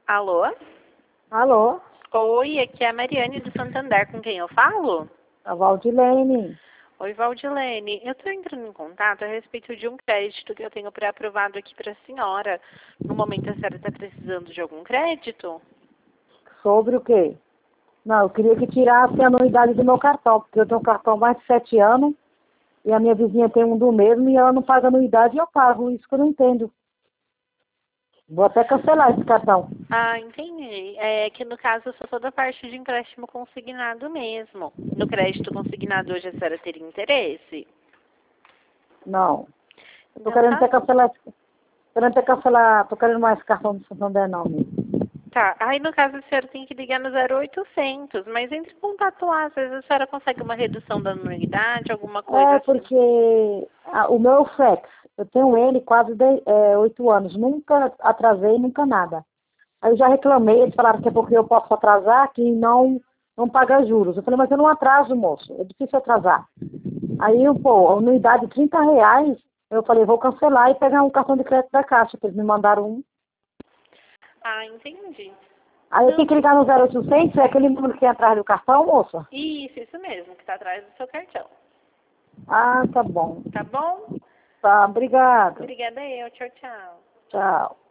Alô? Alô, Oi, aqui é a Mariane do Santander, com quem eu falo? a Valdilene. Oi, Valdilene. Eu estou entrando em contato a respeito de um crédito que eu tenho pré-aprovado aqui para a senhora. No momento, a senhora está precisando de algum crédito? Sobre o quê? Não, eu queria que tirasse a anuidade do meu cartão, porque eu tenho um cartão há mais de 7 anos e a minha vizinha tem um do mesmo e ela não paga anuidade e eu pago. Isso que eu não entendo. Vou até cancelar esse cartão. Ah, entendi. É que no caso eu sou toda parte de empréstimo consignado mesmo. No crédito consignado hoje a senhora teria interesse? Não. Eu tô Então querendo tá até bom. cancelar, tô querendo mais cartão do Santander não, mesmo. Tá, aí no caso a senhora tem que ligar no 0800, mas entre em contato lá, às vezes a senhora consegue uma redução da anuidade, alguma coisa É assim. porque o meu Flex, eu tenho ele quase 8 anos, nunca atrasei, nunca nada. Aí eu já reclamei, eles falaram que é porque eu posso atrasar, que não paga juros. Eu falei, mas eu não atraso, moço, é difícil atrasar. Aí, pô, a anuidade R$ 30, eu falei, vou cancelar e pegar um cartão de crédito da Caixa, que eles me mandaram um. Ah, entendi. Aí eu Não, tenho que ligar no 0800, é aquele número que tem atrás do cartão, moça? isso mesmo, que tá atrás do seu cartão. Ah, tá bom. Tá bom? Tá, obrigado. Obrigada eu, tchau, tchau. Tchau.